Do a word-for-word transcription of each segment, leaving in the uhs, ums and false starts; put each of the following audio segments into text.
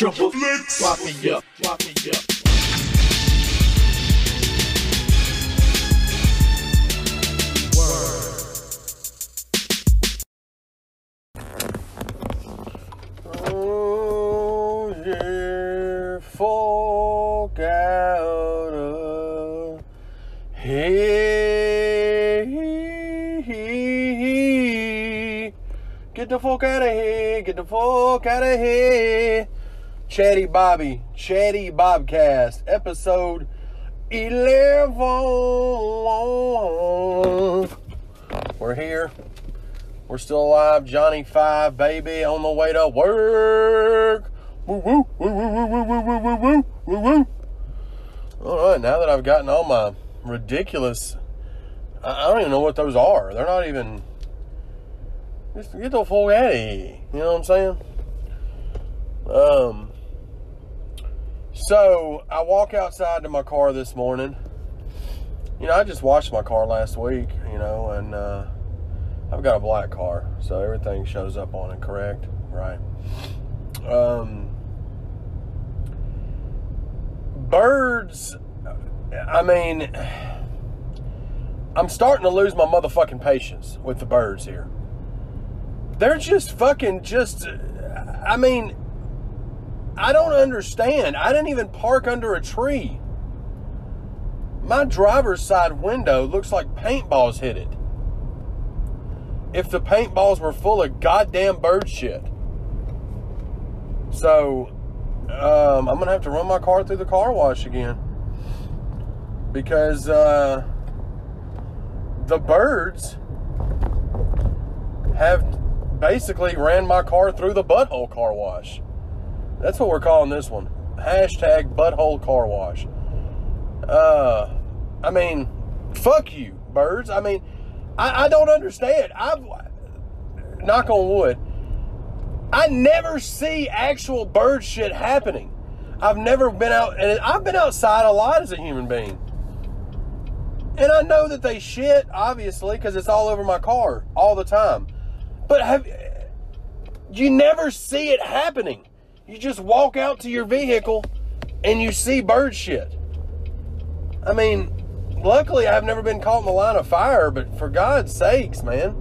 Triple flex. Lock me up, lock me up. Oh, yeah, folk out of here. Get the folk out of here. Get the folk out of here. Chatty Bobby, Chatty Bobcast, episode eleven. We're here. We're still alive. Johnny Five, baby, on the way to work. Woo, woo, woo, woo, woo, woo, woo, woo, woo, woo, woo. All right, now that I've gotten all my ridiculous, I don't even know what those are. They're not even, just get the fuck out of here. You know what I'm saying? Um, so I walk outside to my car this morning. You know, I just washed my car last week, you know, and, uh, I've got a black car, so everything shows up on it, correct? Right. Um, birds, I mean, I'm starting to lose my motherfucking patience with the birds here. They're just fucking just, I mean, I don't understand. I didn't even park under a tree. My driver's side window looks like paintballs hit it. If the paintballs were full of goddamn bird shit. So, um, I'm going to have to run my car through the car wash again. Because, uh, the birds have basically ran my car through the butthole car wash. That's what we're calling this one. Hashtag butthole car wash. Uh, I mean, fuck you, birds. I mean, I, I don't understand. I've, knock on wood, I never see actual bird shit happening. I've never been out, and I've been outside a lot as a human being. And I know that they shit, obviously, because it's all over my car all the time. But have you never see it happening? You just walk out to your vehicle and you see bird shit. I mean, luckily, I've never been caught in the line of fire, but for God's sakes, man.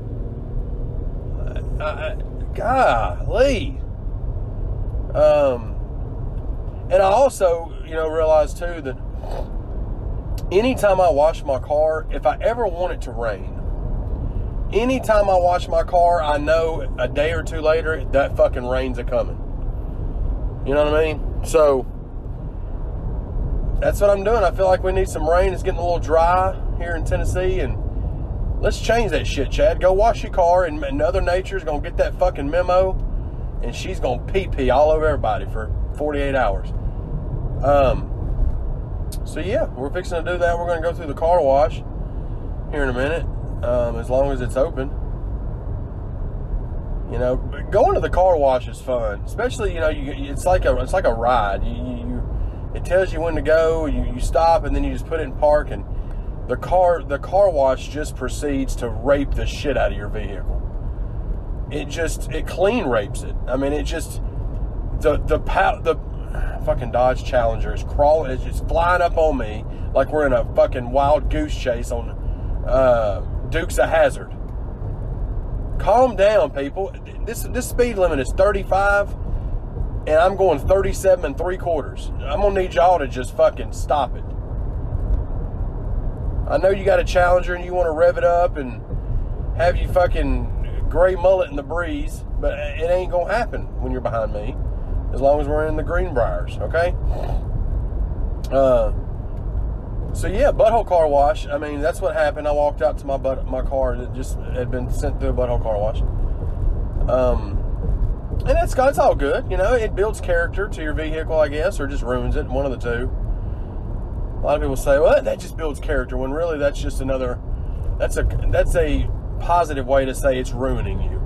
I, I, golly. Um, and I also, you know, realized, too, that anytime I wash my car, if I ever want it to rain, anytime I wash my car, I know a day or two later, that fucking rain's a-coming. You know what I mean? So, that's what I'm doing. I feel like we need some rain. It's getting a little dry here in Tennessee, and let's change that shit, Chad. Go wash your car, and Mother Nature's going to get that fucking memo, and she's going to pee-pee all over everybody for forty-eight hours. Um, so, yeah, we're fixing to do that. We're going to go through the car wash here in a minute, um, as long as it's open. You know, going to the car wash is fun, especially, you know, you, it's like a it's like a ride. You, you It tells you when to go, you, you stop, and then you just put it in park, and the car the car wash just proceeds to rape the shit out of your vehicle. It just, it clean rapes it. I mean, it just, the, the, the fucking Dodge Challenger is crawling, it's just flying up on me like we're in a fucking wild goose chase on uh, Dukes of Hazzard. Calm down, people. This, this speed limit is thirty-five. And I'm going thirty-seven and three quarters. I'm going to need y'all to just fucking stop it. I know you got a Challenger and you want to rev it up and have you fucking gray mullet in the breeze, but it ain't going to happen when you're behind me, as long as we're in the Greenbriers, okay? Uh, so yeah, butthole car wash. I mean, that's what happened. I walked out to my butt, my car that just had been sent through a butthole car wash. Um... And it's, it's all good, you know, it builds character to your vehicle, I guess, or just ruins it, one of the two. A lot of people say, well, that just builds character, when really that's just another, that's a, that's a positive way to say it's ruining you.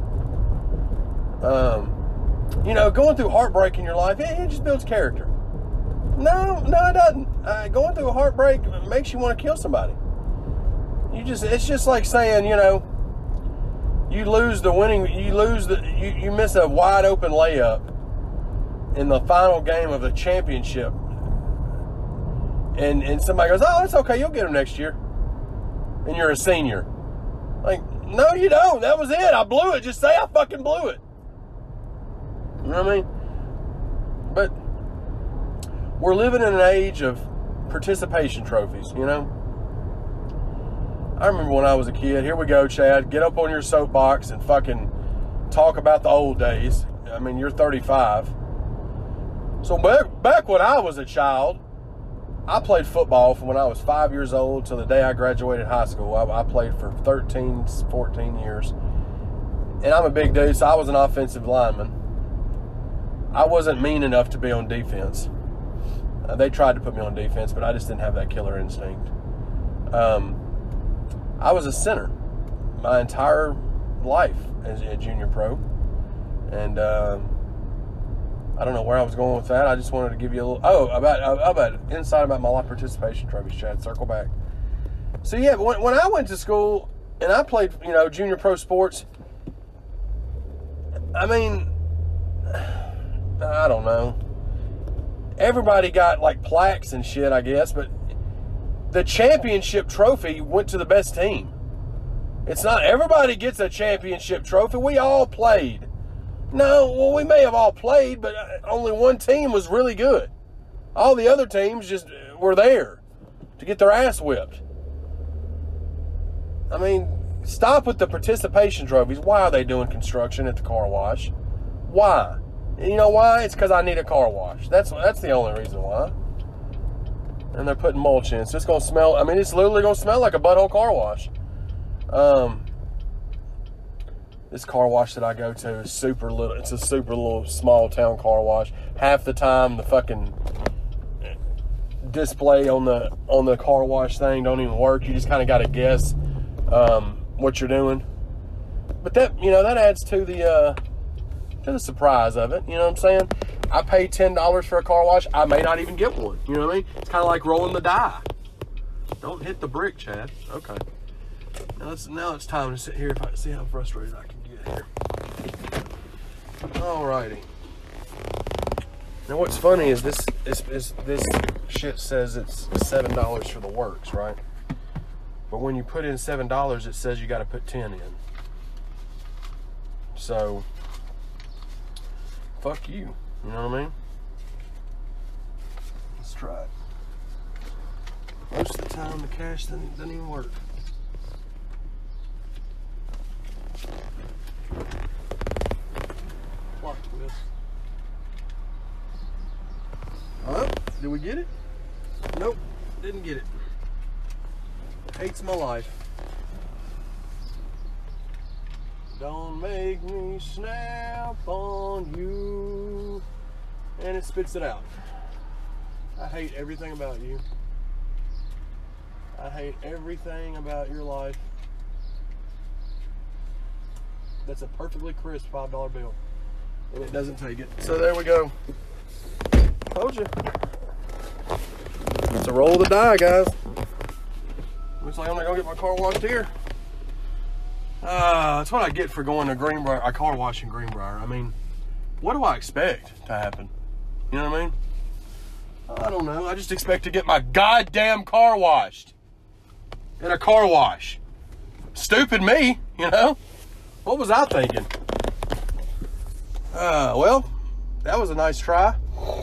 Um, you know, going through heartbreak in your life, it, it just builds character. No, no, it doesn't. Uh, going through a heartbreak makes you want to kill somebody. You just, it's just like saying, you know, you lose the winning, you lose the, you, you miss a wide open layup in the final game of the championship, and and somebody goes, "Oh, it's okay, you'll get them next year," and you're a senior. Like, no, you don't. That was it. I blew it. Just say I fucking blew it. You know what I mean? But we're living in an age of participation trophies, you know? I remember when I was a kid. Here we go, Chad. Get up on your soapbox and fucking talk about the old days. I mean, you're thirty-five. So back, back when I was a child, I played football from when I was five years old till the day I graduated high school. I, I played for thirteen, fourteen years. And I'm a big dude, so I was an offensive lineman. I wasn't mean enough to be on defense. Uh, they tried to put me on defense, but I just didn't have that killer instinct. Um, I was a center my entire life as a junior pro. And um, I don't know where I was going with that. I just wanted to give you a little, oh, about, about inside about my life participation trophies, Chad. Circle back. So, yeah, when, when I went to school and I played, you know, junior pro sports, I mean, I don't know. Everybody got, like, plaques and shit, I guess, but the championship trophy went to the best team. It's not everybody gets a championship trophy. We all played. No, well, we may have all played, but only one team was really good. All the other teams just were there to get their ass whipped. I mean, stop with the participation trophies. Why are they doing construction at the car wash? Why? You know why? It's because I need a car wash. That's that's the only reason why. And they're putting mulch in. So it's going to smell, I mean, it's literally going to smell like a butthole car wash. Um, this car wash that I go to is super little. It's a super little small town car wash. Half the time, the fucking display on the on the car wash thing don't even work. You just kind of got to guess um, what you're doing. But that, you know, that adds to the uh, to the surprise of it. You know what I'm saying? I paid ten dollars for a car wash. I may not even get one. You know what I mean? It's kind of like rolling the die. Don't hit the brick, Chad. Okay. Now it's, now it's time to sit here if I see how frustrated I can get here. Alrighty. Now what's funny is this is, is this shit says it's seven dollars for the works, right? But when you put in seven dollars, it says you got to put ten in. So, fuck you. You know what I mean? Let's try it. Most of the time, the cash doesn't, doesn't even work. Plot twist. Oh, did we get it? Nope, didn't get it. Hates my life. Don't make me snap on you. And it spits it out. I hate everything about you. I hate everything about your life. That's a perfectly crisp five dollar bill. And it doesn't take it. So there we go. Told you. It's a roll of the die, guys. Looks like I'm not gonna get my car washed here. Uh, that's what I get for going to Greenbrier, a car wash in Greenbrier. I mean, what do I expect to happen? You know what I mean? I don't know. I just expect to get my goddamn car washed in a car wash. Stupid me, you know? What was I thinking? Uh, well, that was a nice try.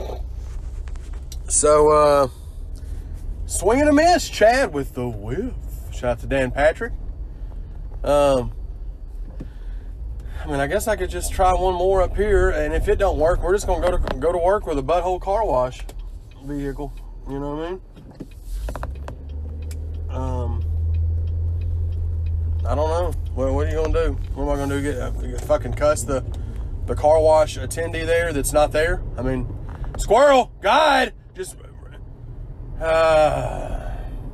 So, uh, swing and a miss, Chad, with the whiff. Shout out to Dan Patrick. Um, I mean, I guess I could just try one more up here, and if it don't work, we're just gonna go to go to work with a butthole car wash vehicle. You know what I mean? Um, I don't know. What, what are you gonna do? What am I gonna do? Get, uh, get fucking cuss the the car wash attendee there that's not there? I mean, squirrel, God, just uh,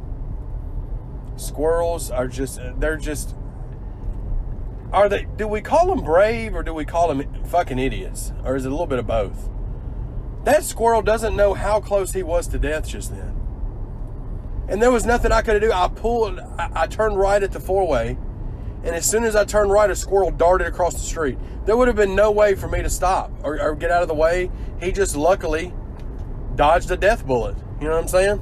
squirrels are just they're just. Are they, do we call them brave or do we call them fucking idiots? Or is it a little bit of both? That squirrel doesn't know how close he was to death just then. And there was nothing I could do. I pulled, I, I turned right at the four-way and as soon as I turned right, a squirrel darted across the street. There would have been no way for me to stop or, or get out of the way. He just luckily dodged a death bullet. You know what I'm saying?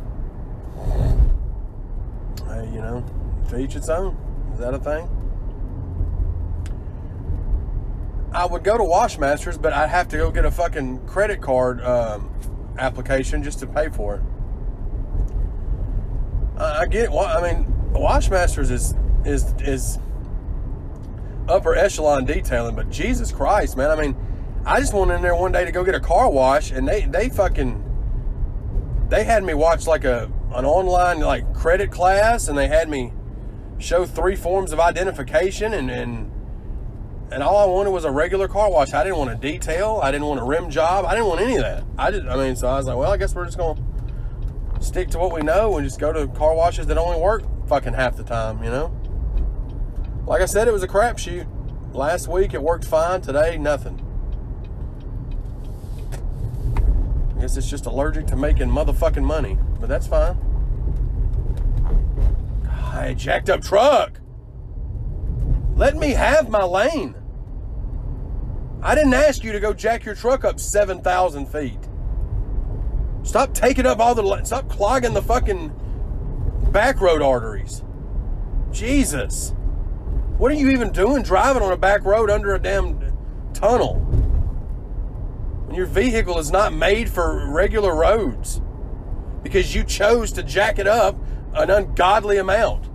Hey, you know, to each its own. Is that a thing? I would go to Washmasters, but I'd have to go get a fucking credit card um, application just to pay for it. Uh, I get. I mean, Washmasters is is is upper echelon detailing, but Jesus Christ, man! I mean, I just went in there one day to go get a car wash, and they they fucking they had me watch like a an online like credit class, and they had me show three forms of identification, and and. And all I wanted was a regular car wash. I didn't want a detail. I didn't want a rim job. I didn't want any of that. I did. I mean, so I was like, well, I guess we're just going to stick to what we know and just go to car washes that only work fucking half the time, you know? Like I said, it was a crapshoot. Last week, it worked fine. Today, nothing. I guess it's just allergic to making motherfucking money. But that's fine. Hey, jacked up truck. Let me have my lane. I didn't ask you to go jack your truck up seven thousand feet. Stop taking up all the... Stop clogging the fucking back road arteries. Jesus. What are you even doing driving on a back road under a damn tunnel? When your vehicle is not made for regular roads. Because you chose to jack it up an ungodly amount.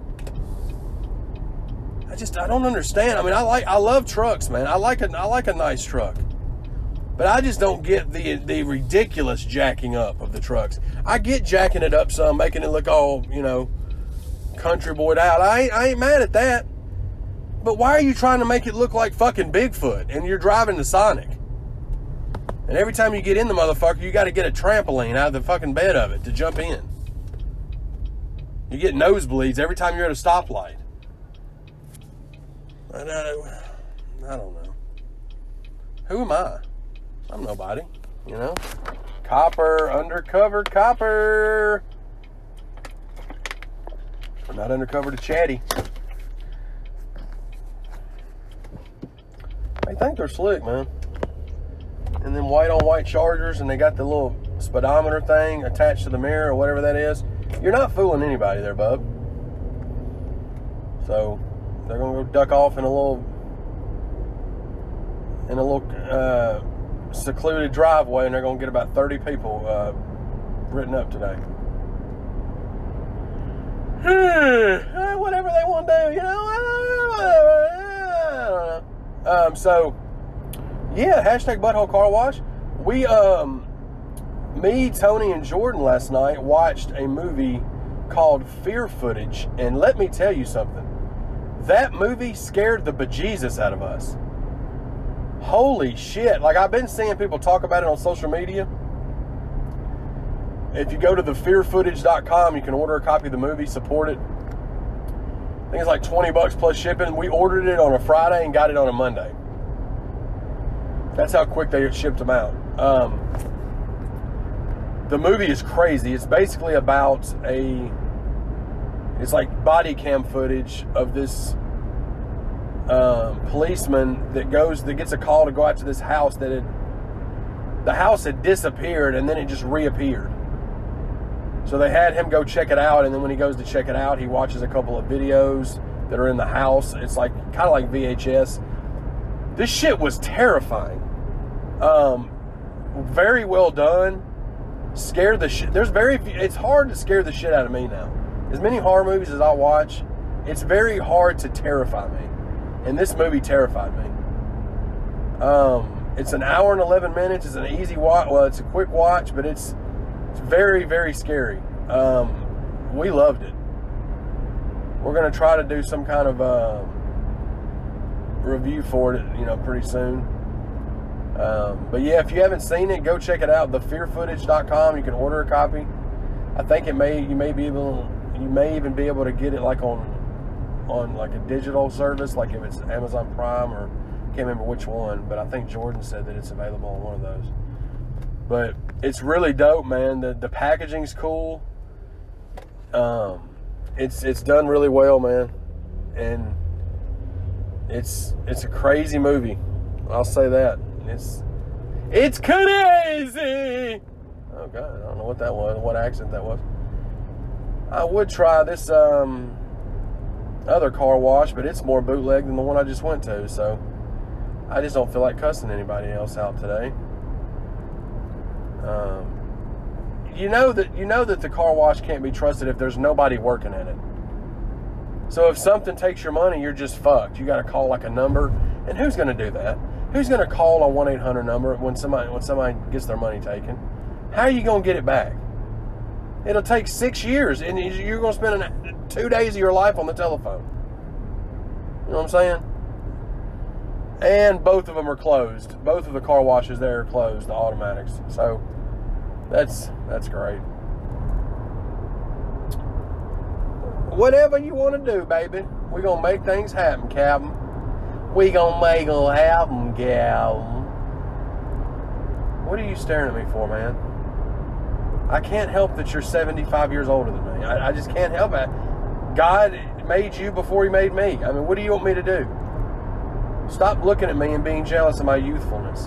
I just, I don't understand. I mean, I like, I love trucks, man. I like a, I like a nice truck. But I just don't get the, the ridiculous jacking up of the trucks. I get jacking it up some, making it look all, you know, country boyed out. I ain't, I ain't mad at that. But why are you trying to make it look like fucking Bigfoot and you're driving the Sonic? And every time you get in the motherfucker, you got to get a trampoline out of the fucking bed of it to jump in. You get nosebleeds every time you're at a stoplight. I don't, I don't know. Who am I? I'm nobody, you know? Copper, undercover copper. I'm not undercover to Chatty. They think they're slick, man. And then white on white Chargers, and they got the little speedometer thing attached to the mirror or whatever that is. You're not fooling anybody there, bub. So they're gonna go duck off in a little, in a little uh, secluded driveway, and they're gonna get about thirty people uh, written up today. Whatever they want to do, you know. Whatever. I don't know. Um, so yeah, hashtag butthole car wash. We um, me, Tony, and Jordan last night watched a movie called Fear Footage, and let me tell you something. That movie scared the bejesus out of us. Holy shit. Like, I've been seeing people talk about it on social media. If you go to the fear footage dot com, you can order a copy of the movie, support it. I think it's like twenty bucks plus shipping. We ordered it on a Friday and got it on a Monday. That's how quick they shipped them out. Um, the movie is crazy. It's basically about a... It's like body cam footage of this um, policeman that goes, that gets a call to go out to this house that had, the house had disappeared and then it just reappeared. So they had him go check it out, and then when he goes to check it out, he watches a couple of videos that are in the house. It's like, kind of like V H S. This shit was terrifying. Um, very well done. Scared the shit. There's very few, it's hard to scare the shit out of me now. As many horror movies as I watch, it's very hard to terrify me. And this movie terrified me. Um, it's an hour and eleven minutes. It's an easy watch. Well, it's a quick watch, but it's, it's very, very scary. Um, we loved it. We're going to try to do some kind of uh, review for it, you know, pretty soon. Um, but yeah, if you haven't seen it, go check it out. the fear footage dot com. You can order a copy. I think it may, you may be able, you may even be able to get it like on, on like a digital service, like if it's Amazon Prime, or I can't remember which one, but I think Jordan said that it's available on one of those. But it's really dope, man. The the packaging's cool. Um, it's it's done really well, man. And it's it's a crazy movie. I'll say that. It's it's crazy. Oh God, I don't know what that was, what accent that was. I would try this um, other car wash, but it's more bootleg than the one I just went to, so I just don't feel like cussing anybody else out today. Um, you know that you know that the car wash can't be trusted if there's nobody working in it. So if something takes your money, you're just fucked. You got to call like a number, and who's going to do that? Who's going to call a one eight hundred number when somebody when somebody gets their money taken? How are you going to get it back? It'll take six years, and you're going to spend an, two days of your life on the telephone. You know what I'm saying? And both of them are closed. Both of the car washes there are closed, the automatics. So that's that's great. Whatever you want to do, baby. We're going to make things happen, Captain. We going to make them happen, Captain. What are you staring at me for, man? I can't help that you're seventy-five years older than me. I, I just can't help it. God made you before he made me. I mean, what do you want me to do? Stop looking at me and being jealous of my youthfulness.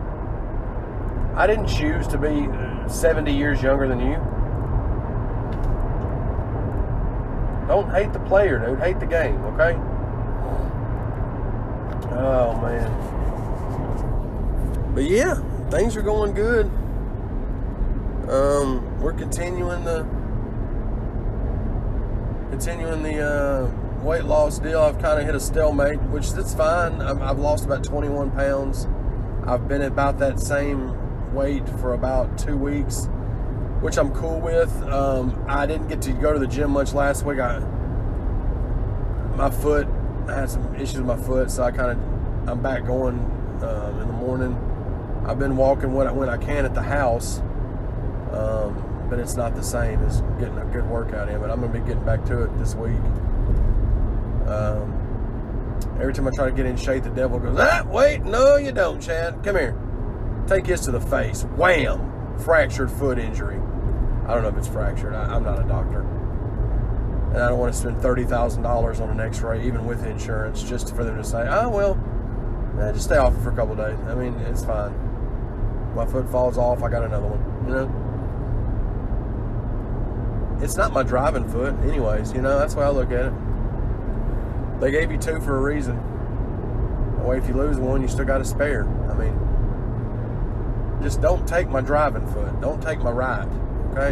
I didn't choose to be seventy years younger than you. Don't hate the player, dude. Hate the game, okay? Oh, man. But yeah, things are going good. Um, we're continuing the continuing the uh, weight loss deal. I've kind of hit a stalemate, which that's fine. I've, I've lost about twenty-one pounds. I've been at about that same weight for about two weeks, which I'm cool with. Um, I didn't get to go to the gym much last week. I my foot, I had some issues with my foot, so I kind of I'm back going um, in the morning. I've been walking when I, when I can at the house. Um, but it's not the same as getting a good workout in. But I'm going to be getting back to it this week. Um, every time I try to get in shape, the devil goes, ah, wait, no, you don't, Chad. Come here. Take this to the face. Wham! Fractured foot injury. I don't know if it's fractured. I, I'm not a doctor. And I don't want to spend thirty thousand dollars on an x-ray, even with insurance, just for them to say, oh, well, eh, just stay off it for a couple of days. I mean, it's fine. My foot falls off, I got another one, you know? It's not my driving foot anyways, you know, that's the way I look at it. They gave you two for a reason. That way if you lose one, you still got a spare. I mean, just don't take my driving foot. Don't take my right, okay?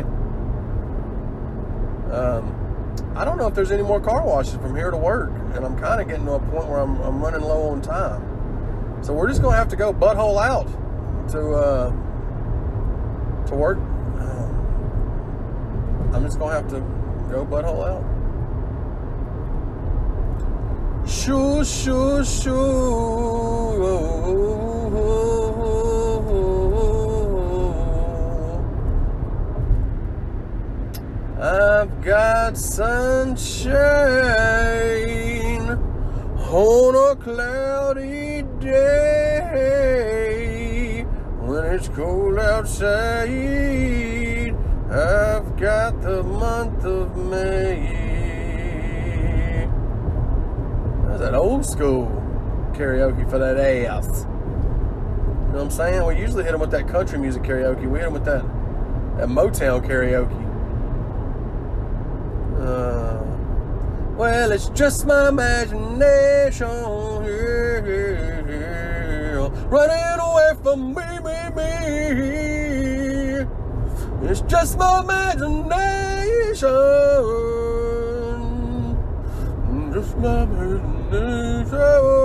Um, I don't know if there's any more car washes from here to work, and I'm kind of getting to a point where I'm, I'm running low on time. So we're just going to have to go butthole out to, uh, to work. I'm just going to have to go butthole out. Shoo, shoo, shoo. I've got sunshine on a cloudy day. When it's cold outside, I've got the month of May. That's that old school karaoke for that ass. You know what I'm saying? We usually hit them with that country music karaoke. We hit them with that, that Motown karaoke. Uh, well, it's just my imagination running away from me, me, me. It's just my imagination. Just my imagination.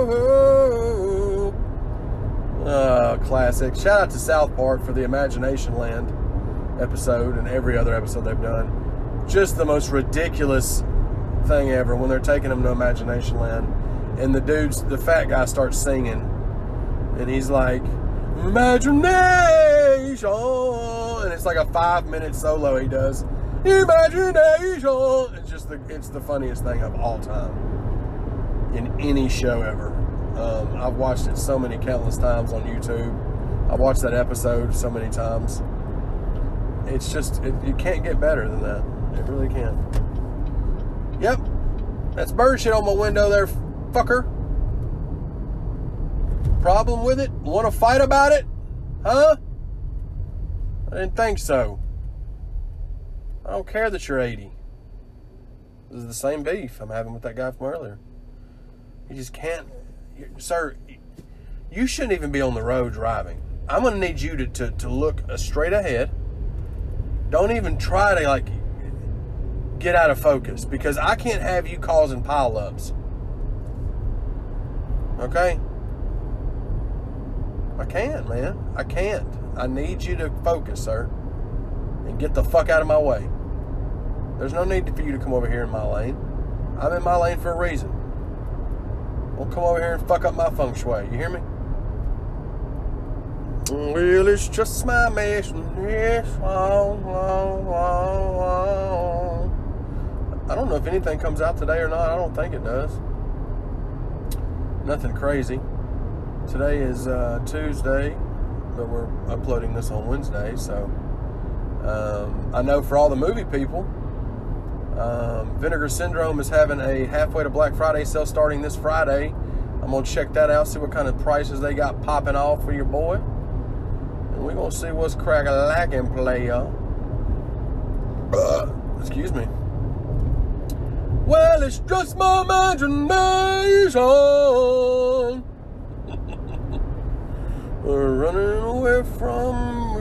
Uh, classic. Shout out to South Park for the Imagination Land episode and every other episode they've done. Just the most ridiculous thing ever when they're taking them to Imagination Land. And the dude's, the fat guy starts singing. And he's like, imagination. And it's like a five minute solo he does. Imagination. It's just the, it's the funniest thing of all time in any show ever. Um, I've watched it so many countless times on YouTube. I've watched that episode so many times. It's just, it, you can't get better than that. It really can't. Yep. That's bird shit on my window there, fucker. problem with it? Want to fight about it? Huh? I didn't think so. I don't care that you're eighty. This is the same beef I'm having with that guy from earlier. You just can't... Sir, you shouldn't even be on the road driving. I'm going to need you to, to, to look straight ahead. Don't even try to, like, get out of focus, because I can't have you causing pileups. Okay? I can't, man. I can't. I need you to focus, sir. And get the fuck out of my way. There's no need for you to come over here in my lane. I'm in my lane for a reason. Don't come over here and fuck up my feng shui. You hear me? Well, it's just my mission. Yes, long, long, long, long. I don't know if anything comes out today or not. I don't think it does. Nothing crazy. Today is uh, Tuesday, but we're uploading this on Wednesday, so um, I know for all the movie people, um, Vinegar Syndrome is having a halfway to Black Friday sale starting this Friday. I'm going to check that out, see what kind of prices they got popping off for your boy. And we're going to see what's crack-a-lackin', player. Excuse me. Well, it's just my imagination. We're running away from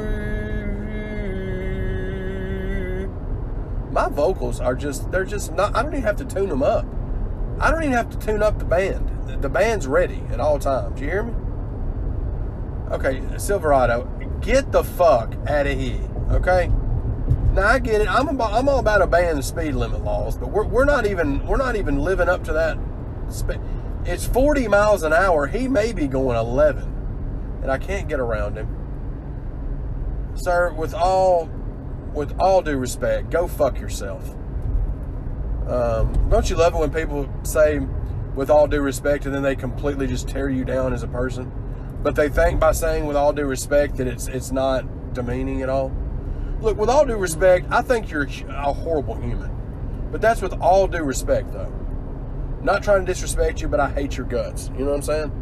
me. My vocals are just, they're just not, I don't even have to tune them up. I don't even have to tune up the band. The band's ready at all times. You hear me? Okay, Silverado, get the fuck out of here, okay? Now I get it. I'm about, I'm all about obeying the speed limit laws, but we're we're not even we're not even living up to that. It's forty miles an hour. He may be going eleven, and I can't get around him. Sir, with all with all due respect, go fuck yourself. Um, don't you love it when people say, with all due respect, and then they completely just tear you down as a person? But they think by saying with all due respect that it's it's not demeaning at all. Look, with all due respect, I think you're a horrible human. But that's with all due respect, though. Not trying to disrespect you, but I hate your guts. You know what I'm saying?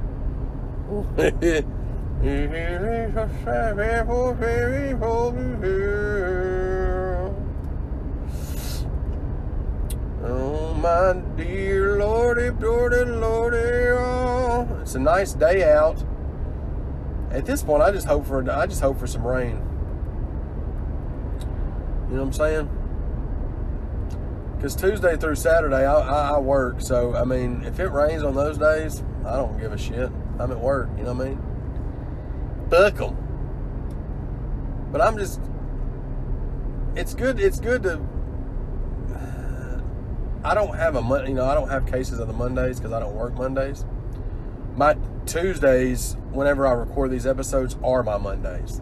Oh, my dear Lordy, Lordy, Lordy, oh. It's a nice day out. At this point, I just hope for I just hope for some rain. You know what I'm saying? Because Tuesday through Saturday, I, I, I work. So, I mean, if it rains on those days, I don't give a shit. I'm at work, you know what I mean? Fuck them. But I'm just, it's good, it's good to, I don't have a, you know, I don't have cases of the Mondays because I don't work Mondays. My Tuesdays, whenever I record these episodes, are my Mondays.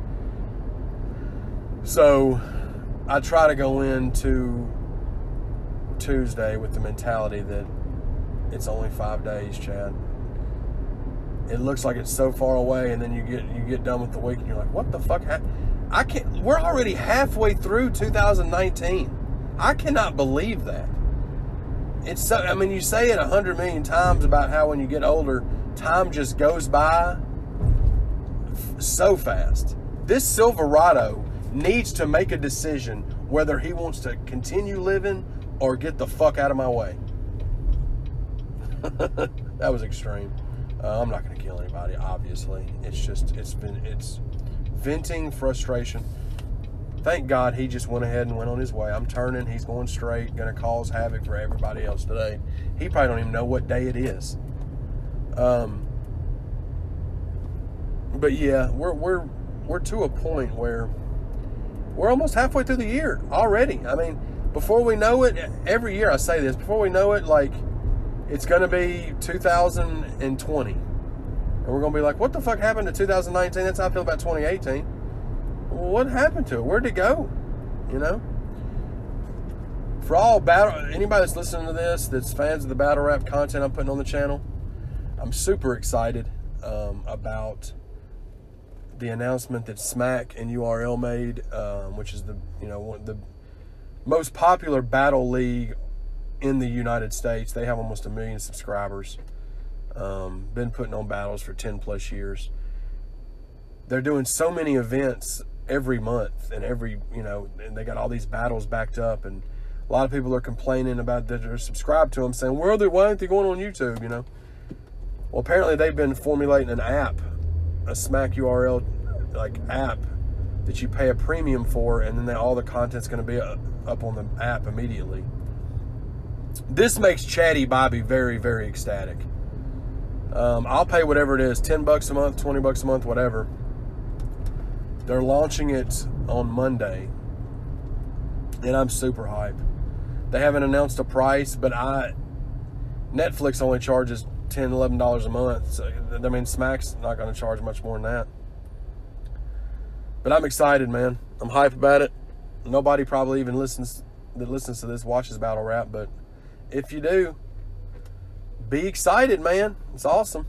So, I try to go into Tuesday with the mentality that it's only five days, Chad. It looks like it's so far away, and then you get you get done with the week, and you're like, "What the fuck? Ha- I can't." We're already halfway through two thousand nineteen. I cannot believe that. It's so. I mean, you say it a hundred million times about how when you get older, time just goes by f- so fast. This Silverado needs to make a decision whether he wants to continue living or get the fuck out of my way. That was extreme. Uh, I'm not going to kill anybody, obviously. It's just, it's been, it's venting frustration. Thank God he just went ahead and went on his way. I'm turning, he's going straight, going to cause havoc for everybody else today. He probably don't even know what day it is. Um, but yeah, we're, we're, we're to a point where we're almost halfway through the year already. I mean, before we know it, every year I say this, before we know it, like, it's going to be two thousand twenty. And we're going to be like, what the fuck happened to two thousand nineteen? That's how I feel about twenty eighteen. Well, what happened to it? Where'd it go? You know? For all battle, anybody that's listening to this, that's fans of the battle rap content I'm putting on the channel, I'm super excited um, about the announcement that Smack and U R L made, um, which is the, you know, one, the most popular battle league in the United States. They have almost a million subscribers. Um, been putting on battles for ten plus years. They're doing so many events every month and every, you know, and they got all these battles backed up, and a lot of people are complaining about that they're subscribed to them, saying, where are they, why aren't they going on YouTube, you know? Well, apparently they've been formulating an app, a Smack U R L like app that you pay a premium for, and then they, all the content's going to be up on the app immediately. This makes Chatty Bobby very, very ecstatic. Um, I'll pay whatever it is, ten bucks a month, twenty bucks a month, whatever. They're launching it on Monday, and I'm super hyped. They haven't announced a price, but I Netflix only charges ten dollars, eleven dollars a month. So, I mean, Smack's not going to charge much more than that. But I'm excited, man. I'm hyped about it. Nobody probably even listens that listens to this watches Battle Rap, but if you do, be excited, man. It's awesome.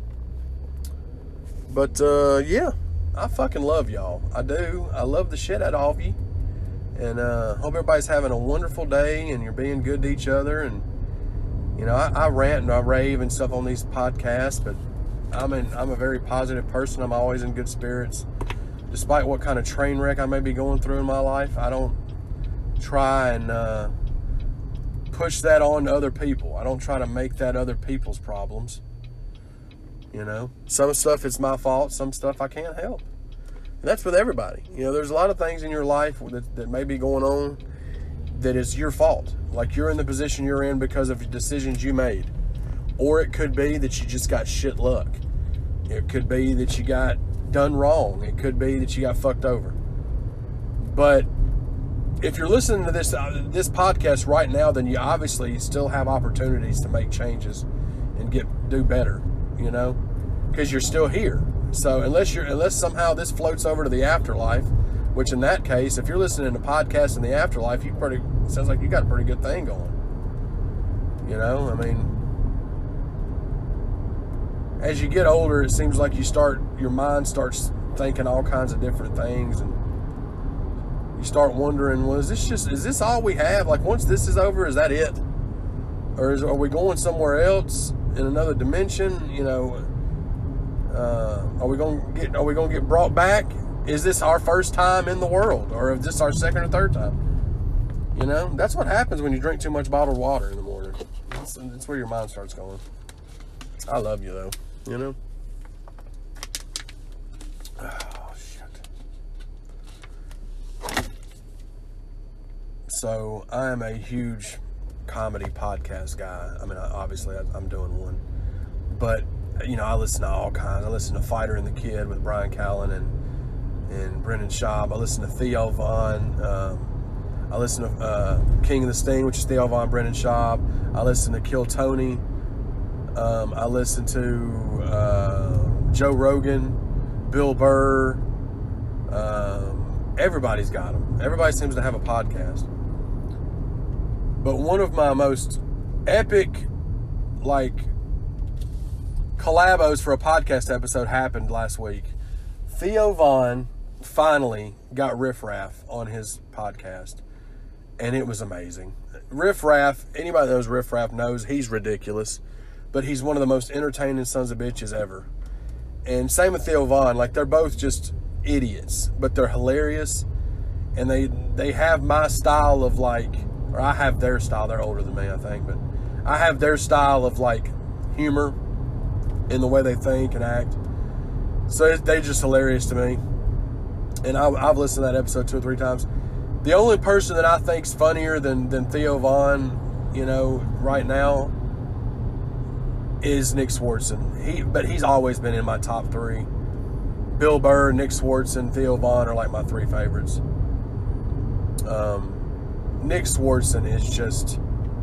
But, uh, yeah, I fucking love y'all. I do. I love the shit out of all of you. And uh, hope everybody's having a wonderful day and you're being good to each other. And, you know, I, I rant and I rave and stuff on these podcasts, but I'm, in, I'm a very positive person. I'm always in good spirits. Despite what kind of train wreck I may be going through in my life, I don't try and uh, push that on to other people. I don't try to make that other people's problems. You know, some stuff it's my fault, some stuff I can't help. And that's with everybody. You know, there's a lot of things in your life that, that may be going on that is your fault. Like you're in the position you're in because of decisions you made. Or it could be that you just got shit luck. It could be that you got done wrong. It could be that you got fucked over. But if you're listening to this uh, this podcast right now, then you obviously still have opportunities to make changes and get do better, you know, because you're still here. So unless you're unless somehow this floats over to the afterlife, which in that case, if you're listening to podcasts in the afterlife, you pretty sounds like you got a pretty good thing going. You know, I mean, as you get older, it seems like you start, your mind starts thinking all kinds of different things, and you start wondering, well, is this just, is this all we have? Like, once this is over, is that it? Or is, are we going somewhere else in another dimension? You know, uh, are we going to get, are we going to get brought back? Is this our first time in the world? Or is this our second or third time? You know, that's what happens when you drink too much bottled water in the morning. That's, that's where your mind starts going. I love you, though. You know? Oh, shit. So, I am a huge comedy podcast guy. I mean, obviously, I'm doing one. But, you know, I listen to all kinds. I listen to Fighter and the Kid with Brian Callen and, and Brendan Schaub. I listen to Theo Von. Um, I listen to uh, King of the Sting, which is Theo Von, Brendan Schaub. I listen to Kill Tony. Um, I listen to uh, Joe Rogan, Bill Burr. Um, everybody's got them. Everybody seems to have a podcast. But one of my most epic, like, collabos for a podcast episode happened last week. Theo Von finally got Riff Raff on his podcast, and it was amazing. Riff Raff, anybody that knows Riff Raff knows he's ridiculous. But he's one of the most entertaining sons of bitches ever. And same with Theo Von. Like, they're both just idiots. But they're hilarious. And they they have my style of, like... Or I have their style. They're older than me, I think. But I have their style of, like, humor in the way they think and act. So they're just hilarious to me. And I, I've listened to that episode two or three times. The only person that I think's funnier than, than Theo Von, you know, right now... is Nick Swardson. He, but he's always been in my top three. Bill Burr, Nick Swardson, Theo Von are like my three favorites. Um, Nick Swardson is just,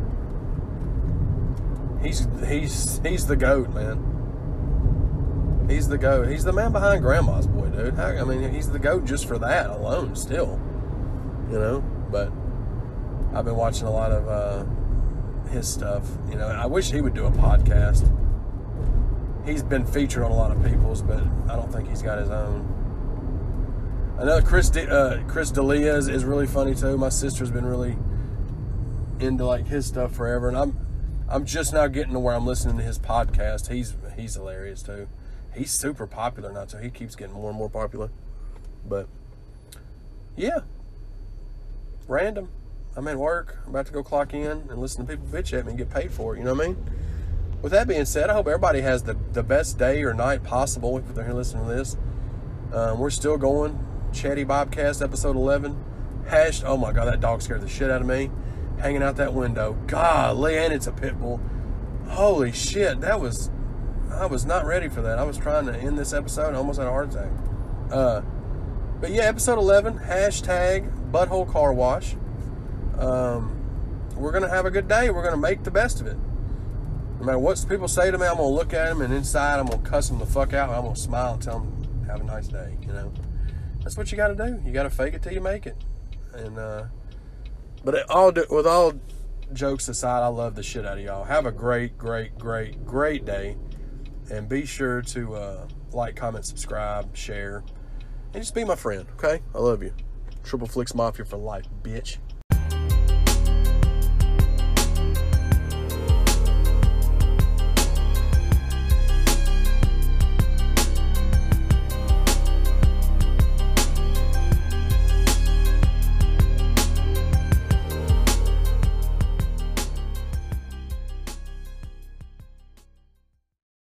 he's he's he's the GOAT, man. He's the GOAT. He's the man behind Grandma's Boy, dude. How, I mean, he's the GOAT just for that alone, still. You know, but I've been watching a lot of uh, his stuff. You know, I wish he would do a podcast. He's been featured on a lot of people's, but I don't think he's got his own. I know Chris De, uh, Chris D'Elia is, is really funny too. My sister's been really into like his stuff forever, and I'm I'm just now getting to where I'm listening to his podcast. He's He's hilarious too. He's super popular now, so he keeps getting more and more popular. But yeah, random. I'm at work. I'm about to go clock in and listen to people bitch at me and get paid for it. You know what I mean? With that being said, I hope everybody has the, the best day or night possible if they're here listening to this. Um, we're still going. Chatty Bobcast, episode eleven. Hashed. Oh my God, that dog scared the shit out of me. Hanging out that window. Golly, and it's a pit bull. Holy shit, that was... I was not ready for that. I was trying to end this episode and almost had a heart attack. Uh, but yeah, episode eleven. Hashtag butthole car wash. Um, we're going to have a good day. We're going to make the best of it. No matter what people say to me, I'm going to look at them, and inside I'm going to cuss them the fuck out, and I'm going to smile and tell them, have a nice day, you know. That's what you got to do. You got to fake it till you make it. And, uh, but it all do, with all jokes aside, I love the shit out of y'all. Have a great, great, great, great day. And be sure to uh, like, comment, subscribe, share, and just be my friend, okay? I love you. Triple Flicks Mafia for life, bitch.